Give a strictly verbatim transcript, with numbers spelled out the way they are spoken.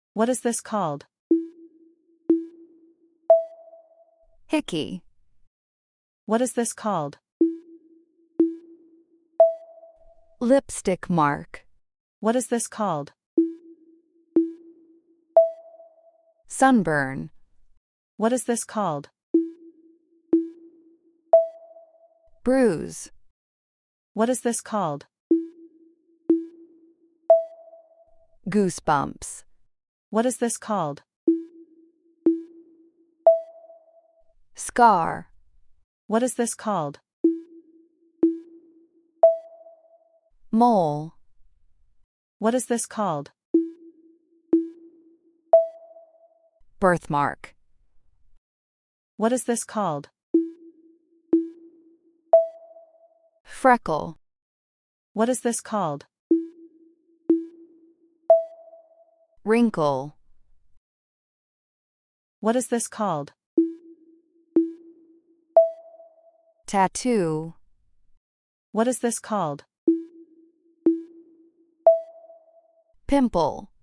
What is this called? Hickey. What is this called? Lipstick mark. What is this called? Sunburn. What is this called? Bruise. What is this called? Goosebumps. What is this called? Scar. What is this called? Mole. What is this called? Birthmark. What is this called? Freckle. What is this called? Wrinkle. What is this called? Tattoo. What is this called? Pimple.